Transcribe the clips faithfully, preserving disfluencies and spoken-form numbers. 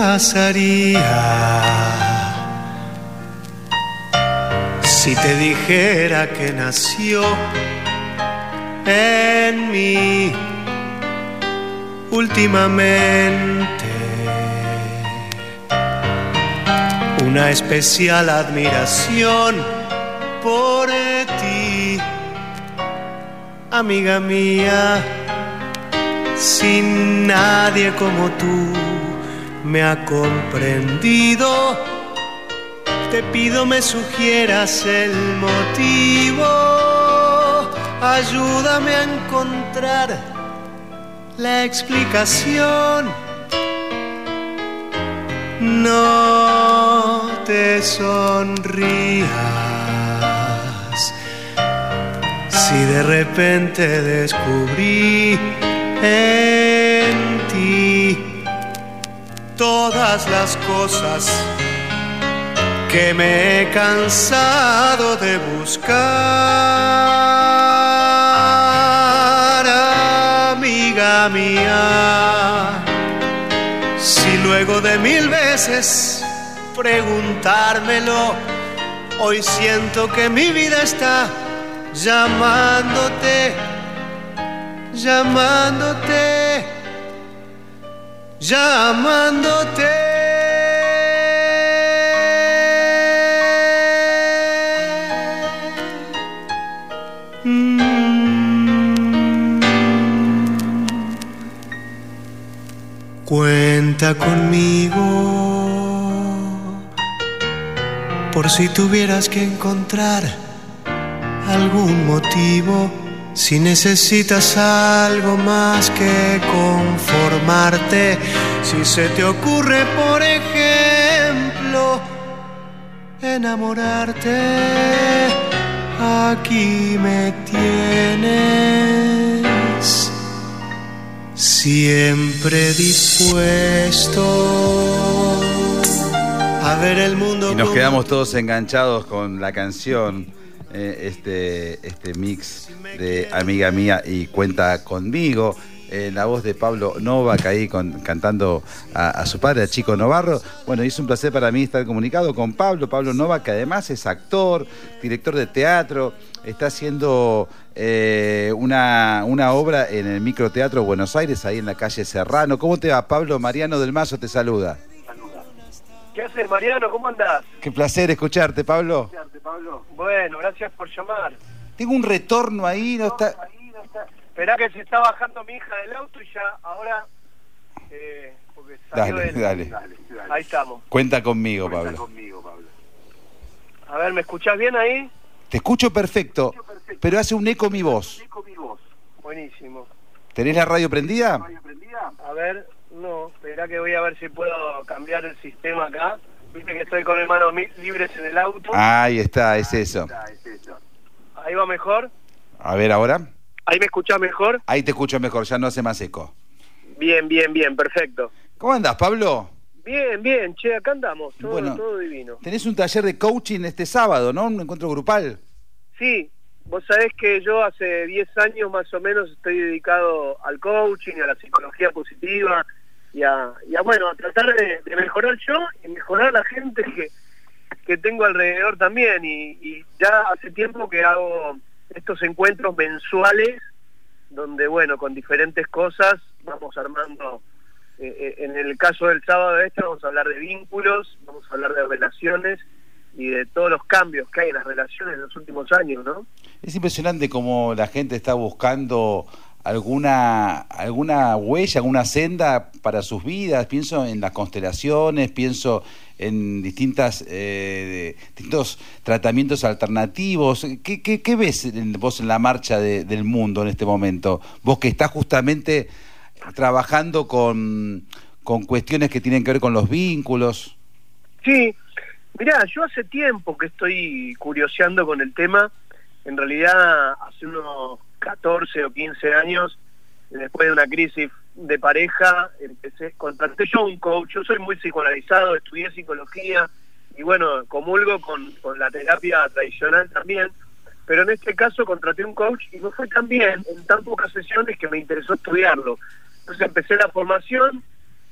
pasaría si te dijera que nació en mí últimamente una especial admiración por ti, amiga mía? Sin nadie como tú me ha comprendido, te pido me sugieras el motivo, ayúdame a encontrar la explicación. No te sonrías si de repente descubrí en ti todas las cosas que me he cansado de buscar, amiga mía. Si luego de mil veces preguntármelo, hoy siento que mi vida está llamándote, llamándote, llamándote. Cuenta conmigo por si tuvieras que encontrar algún motivo, si necesitas algo más que conformarte, si se te ocurre, por ejemplo, enamorarte, aquí me tienes. Siempre dispuesto a ver el mundo. Y nos quedamos todos enganchados con la canción, eh, este, este mix de Amiga Mía y Cuenta Conmigo. Eh, la voz de Pablo Novak ahí con, cantando a, a su padre, a Chico Novarro. Bueno, y es un placer para mí estar comunicado con Pablo. Pablo Novak, que además es actor, director de teatro, está haciendo eh, una, una obra en el Microteatro Buenos Aires, ahí en la calle Serrano. ¿Cómo te va, Pablo? Mariano del Mazo te saluda. ¿Qué haces, Mariano? ¿Cómo andás? Qué placer escucharte, Pablo. Escucharte, Pablo. Bueno, gracias por llamar. Tengo un retorno ahí, no está... Esperá que se está bajando mi hija del auto y ya ahora... Eh, porque salió Dale, del... dale. Ahí estamos. Cuenta conmigo, Cuenta Pablo. conmigo, Pablo. A ver, ¿me escuchás bien ahí? Te escucho perfecto, pero hace un eco mi voz. Buenísimo. ¿Tenés la radio prendida? A ver, no, esperá que voy a ver si puedo cambiar el sistema acá. Viste que estoy con manos libres en el auto. Ahí está, es eso. Ahí va mejor. A ver, ahora. ¿Ahí me escuchás mejor? Ahí te escucho mejor, ya no hace más eco. Bien, bien, bien, perfecto. ¿Cómo andás, Pablo? Bien, bien, che, acá andamos, todo, bueno, todo divino. Tenés un taller de coaching este sábado, ¿no? Un encuentro grupal. Sí, vos sabés que yo hace diez años más o menos estoy dedicado al coaching, a la psicología positiva y a, y a bueno, a tratar de, de mejorar yo y mejorar la gente que, que tengo alrededor también. Y, y ya hace tiempo que hago estos encuentros mensuales donde, bueno, con diferentes cosas vamos armando. Eh, en el caso del sábado este vamos a hablar de vínculos, vamos a hablar de relaciones y de todos los cambios que hay en las relaciones en los últimos años, ¿no? Es impresionante cómo la gente está buscando alguna alguna huella, alguna senda para sus vidas. Pienso en las constelaciones, pienso en distintas eh, distintos tratamientos alternativos. ¿Qué, qué, qué ves en, vos en la marcha de, del mundo en este momento? Vos que estás justamente trabajando con, con cuestiones que tienen que ver con los vínculos. Sí, mirá, yo hace tiempo que estoy curioseando con el tema. En realidad, hace unos catorce o quince años, después de una crisis de pareja, empecé, contraté yo un coach. Yo soy muy psicoanalizado, estudié psicología y bueno, comulgo con, con la terapia tradicional también, pero en este caso contraté un coach y me fue tan bien en tan pocas sesiones que me interesó estudiarlo. Entonces empecé la formación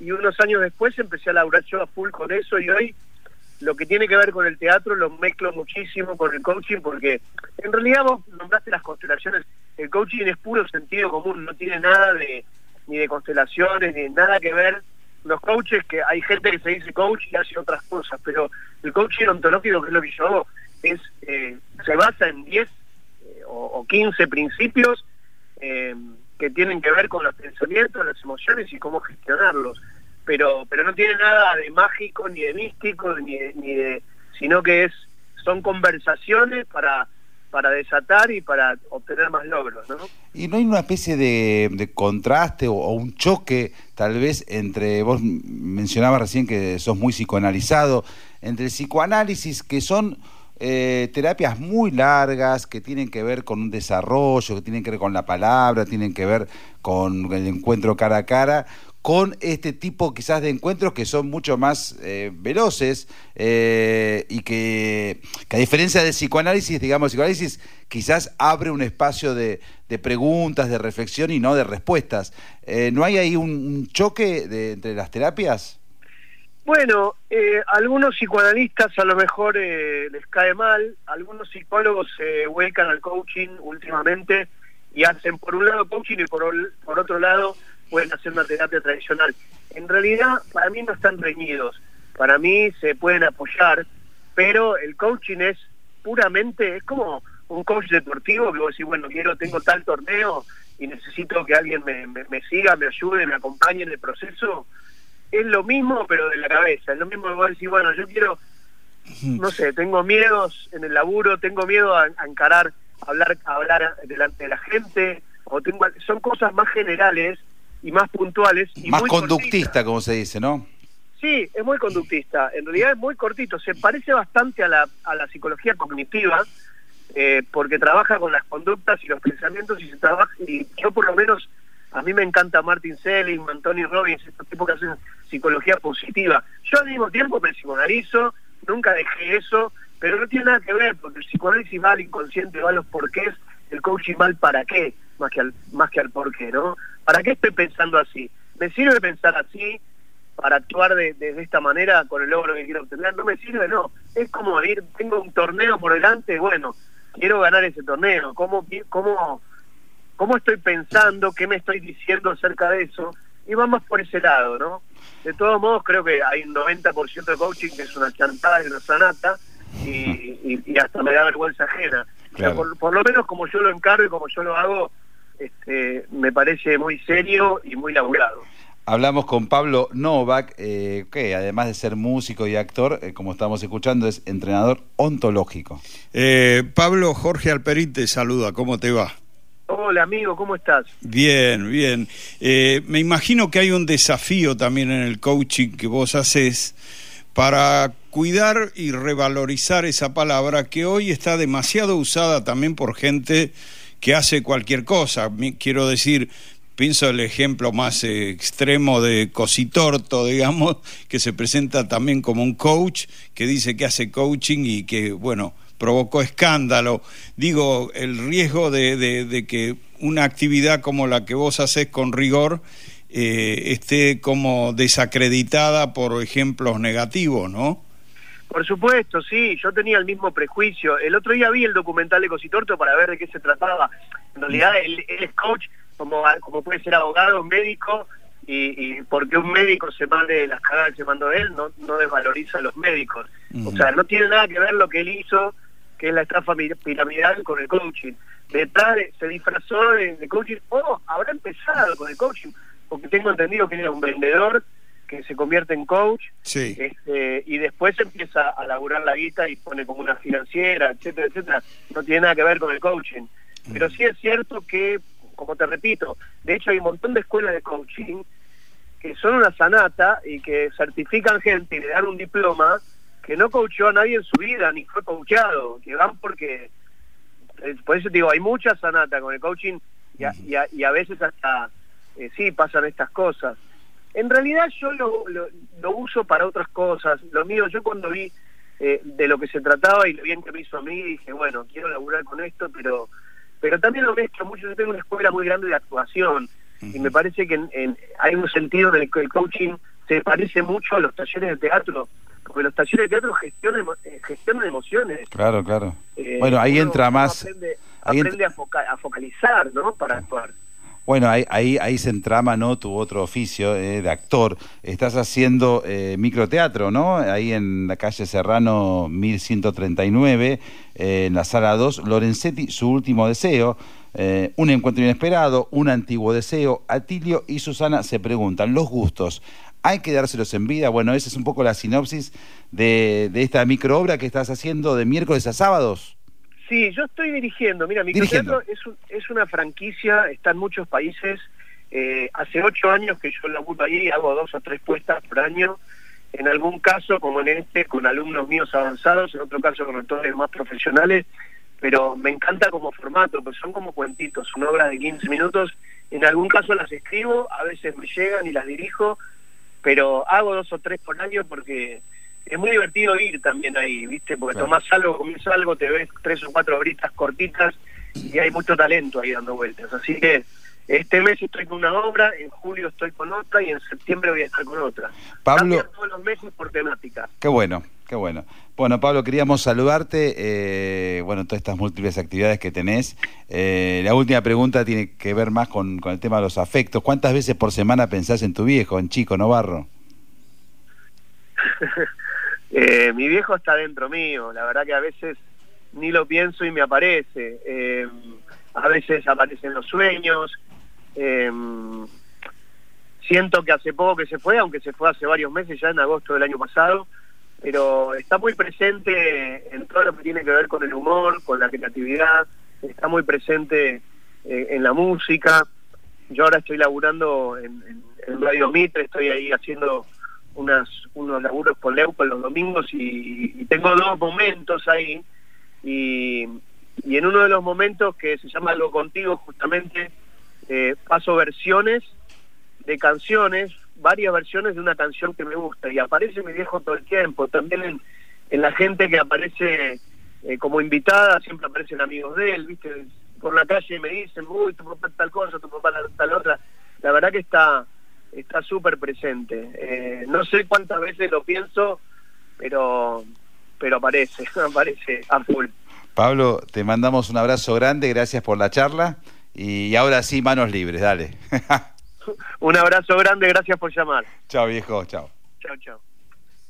y unos años después empecé a laburar yo a full con eso, y hoy lo que tiene que ver con el teatro lo mezclo muchísimo con el coaching, porque en realidad vos nombraste las constelaciones. El coaching es puro sentido común, no tiene nada de ni de constelaciones, ni nada que ver. Los coaches, que hay gente que se dice coach y hace otras cosas, pero el coaching ontológico, que es lo que yo hago, es, eh, se basa en diez eh, o, o quince principios eh, que tienen que ver con los pensamientos, las emociones y cómo gestionarlos. Pero pero no tiene nada de mágico, ni de místico, ni de, ni de sino que es son conversaciones para para desatar y para obtener más logros, ¿no? ¿Y no hay una especie de, de contraste o, o un choque, tal vez, entre, vos mencionabas recién que sos muy psicoanalizado, entre el psicoanálisis, que son eh, terapias muy largas, que tienen que ver con un desarrollo, que tienen que ver con la palabra, tienen que ver con el encuentro cara a cara, con este tipo quizás de encuentros que son mucho más eh, veloces eh, y que, que a diferencia del psicoanálisis, digamos, el psicoanálisis quizás abre un espacio de, de preguntas, de reflexión y no de respuestas. Eh, ¿No hay ahí un, un choque de, entre las terapias? Bueno, eh, algunos psicoanalistas a lo mejor eh, les cae mal, algunos psicólogos se vuelcan al coaching últimamente y hacen por un lado coaching y por, por otro lado pueden hacer una terapia tradicional. En realidad, para mí no están reñidos, para mí se pueden apoyar, pero el coaching es puramente, es como un coach deportivo que vos decís, bueno, quiero, tengo tal torneo y necesito que alguien me, me, me siga, me ayude, me acompañe en el proceso. Es lo mismo, pero de la cabeza, es lo mismo que vos decís, bueno, yo quiero, no sé, tengo miedos en el laburo, tengo miedo a, a encarar, a hablar, a hablar delante de la gente, o tengo, son cosas más generales y más puntuales. Y más muy conductista, cortitas. Como se dice, ¿no? Sí, es muy conductista. En realidad es muy cortito. Se parece bastante a la, a la psicología cognitiva, eh, porque trabaja con las conductas y los pensamientos, y se trabaja, y yo por lo menos, a mí me encanta Martin Seligman, Tony Robbins, estos tipos que hacen psicología positiva. Yo al mismo tiempo me psicoanalizo, nunca dejé eso, pero no tiene nada que ver, porque el psicoanálisis va al inconsciente, va a los porqués, el coaching va al para qué, más que al, más que al porqué, ¿no? ¿Para qué estoy pensando así? ¿Me sirve pensar así para actuar de, de, de esta manera con el logro que quiero obtener? No me sirve, no. Es como ir, tengo un torneo por delante, bueno, quiero ganar ese torneo. ¿Cómo, cómo, cómo estoy pensando? ¿Qué me estoy diciendo acerca de eso? Y vamos por ese lado, ¿no? De todos modos, creo que hay un noventa por ciento de coaching que es una chantada y una sanata, y, y, y hasta me da vergüenza ajena. Claro. Por, por lo menos como yo lo encargo y como yo lo hago, este, me parece muy serio y muy laburado. Hablamos con Pablo Novak, eh, que además de ser músico y actor, eh, como estamos escuchando, es entrenador ontológico. Eh, Pablo, Jorge Alperín te saluda, ¿cómo te va? Hola amigo, ¿cómo estás? Bien, bien. Eh, me imagino que hay un desafío también en el coaching que vos haces para cuidar y revalorizar esa palabra que hoy está demasiado usada también por gente que hace cualquier cosa. Quiero decir, pienso el ejemplo más eh, extremo de Cositorto, digamos, que se presenta también como un coach, que dice que hace coaching y que, bueno, provocó escándalo. Digo, el riesgo de, de, de que una actividad como la que vos hacés con rigor eh, esté como desacreditada por ejemplos negativos, ¿no? Por supuesto, sí, yo tenía el mismo prejuicio. El otro día vi el documental de Cositorto para ver de qué se trataba. En realidad él, él es coach, como, como puede ser abogado, médico, y, y porque un médico se mande las cagadas que se mandó él, no, no desvaloriza a los médicos. Uh-huh. O sea, no tiene nada que ver lo que él hizo, que es la estafa piramidal, con el coaching. Detrás de, se disfrazó de, de coaching, o habrá empezado con el coaching, porque tengo entendido que él era un vendedor que se convierte en coach, sí. este, y después empieza a laburar la guita y pone como una financiera, etcétera, etcétera. No tiene nada que ver con el coaching. Pero sí es cierto que, como te repito, de hecho hay un montón de escuelas de coaching que son una sanata y que certifican gente y le dan un diploma que no coachó a nadie en su vida, ni fue coachado, que van porque, por eso te digo, hay mucha sanata con el coaching y a, y a, y a veces hasta, eh, sí, pasan estas cosas. En realidad yo lo, lo, lo uso para otras cosas. Lo mío, yo cuando vi eh, de lo que se trataba y lo bien que me hizo a mí, dije, bueno, quiero laburar con esto, pero pero también lo mezclo mucho. Yo tengo una escuela muy grande de actuación, uh-huh. y me parece que en, en, hay un sentido en el que el coaching se parece mucho a los talleres de teatro, porque los talleres de teatro gestionan, eh, gestionan emociones. Claro, claro. Eh, bueno, ahí uno, entra uno más... Aprende, ahí aprende entra... a, foca, a focalizar, ¿no? Para actuar. Bueno, ahí, ahí, ahí se entrama, ¿no?, tu otro oficio eh, de actor. Estás haciendo eh, microteatro, ¿no? Ahí en la calle Serrano mil ciento treinta y nueve, eh, en la sala dos, Lorenzetti, su último deseo. Eh, un encuentro inesperado, un antiguo deseo. Atilio y Susana se preguntan, los gustos, ¿hay que dárselos en vida? Bueno, esa es un poco la sinopsis de, de esta microobra que estás haciendo de miércoles a sábados. Sí, yo estoy dirigiendo. Mira, Microteatro es, un, es una franquicia, está en muchos países. Eh, hace ocho años que yo laburo ahí, hago dos o tres puestas por año. En algún caso, como en este, con alumnos míos avanzados, en otro caso con actores más profesionales. Pero me encanta como formato, pues son como cuentitos, son obras de quince minutos. En algún caso las escribo, a veces me llegan y las dirijo, pero hago dos o tres por año porque... es muy divertido ir también ahí, ¿viste? Porque claro, tomás algo, comés algo, te ves tres o cuatro horitas cortitas y hay mucho talento ahí dando vueltas. Así que este mes estoy con una obra, en julio estoy con otra y en septiembre voy a estar con otra. Pablo, cambian todos los meses por temática. Qué bueno, qué bueno. Bueno, Pablo, queríamos saludarte, eh, bueno, todas estas múltiples actividades que tenés. Eh, la última pregunta tiene que ver más con, con el tema de los afectos. ¿Cuántas veces por semana pensás en tu viejo, en Chico Novarro? Eh, mi viejo está dentro mío, la verdad que a veces ni lo pienso y me aparece, eh, a veces aparecen los sueños, eh, siento que hace poco que se fue, aunque se fue hace varios meses, ya en agosto del año pasado, pero está muy presente en todo lo que tiene que ver con el humor, con la creatividad, está muy presente eh, en la música. Yo ahora estoy laburando en, en, en Radio Mitre, estoy ahí haciendo unas unos laburos con Leuco los domingos y, y tengo dos momentos ahí y, y en uno de los momentos que se llama Algo Contigo justamente eh, paso versiones de canciones, varias versiones de una canción que me gusta y aparece mi viejo todo el tiempo, también en, en la gente que aparece eh, como invitada, siempre aparecen amigos de él, viste, por la calle me dicen, uy, tu papá tal cosa, tu papá tal otra, la verdad que está está súper presente. Eh, no sé cuántas veces lo pienso, pero pero aparece, aparece a full. Pablo, te mandamos un abrazo grande, gracias por la charla, y ahora sí, manos libres, dale. Un abrazo grande, gracias por llamar. Chao, viejo, chao. Chao, chao.